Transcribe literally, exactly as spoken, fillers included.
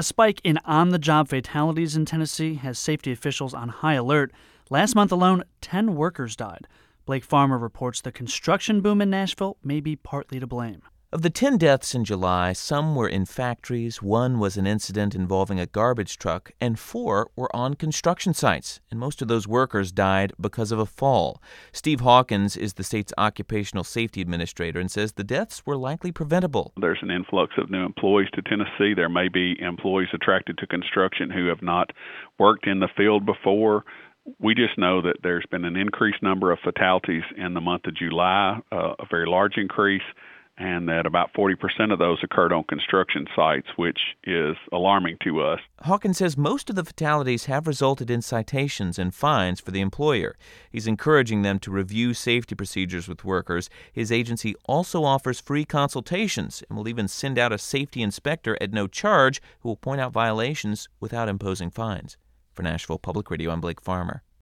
A spike in on-the-job fatalities in Tennessee has safety officials on high alert. Last month alone, ten workers died. Blake Farmer reports the construction boom in Nashville may be partly to blame. Of the ten deaths in July, some were in factories, one was an incident involving a garbage truck, and four were on construction sites. And most of those workers died because of a fall. Steve Hawkins is the state's occupational safety administrator and says the deaths were likely preventable. There's an influx of new employees to Tennessee. There may be employees attracted to construction who have not worked in the field before. We just know that there's been an increased number of fatalities in the month of July, uh, a very large increase, and that about forty percent of those occurred on construction sites, which is alarming to us. Hawkins says most of the fatalities have resulted in citations and fines for the employer. He's encouraging them to review safety procedures with workers. His agency also offers free consultations and will even send out a safety inspector at no charge who will point out violations without imposing fines. For Nashville Public Radio, I'm Blake Farmer.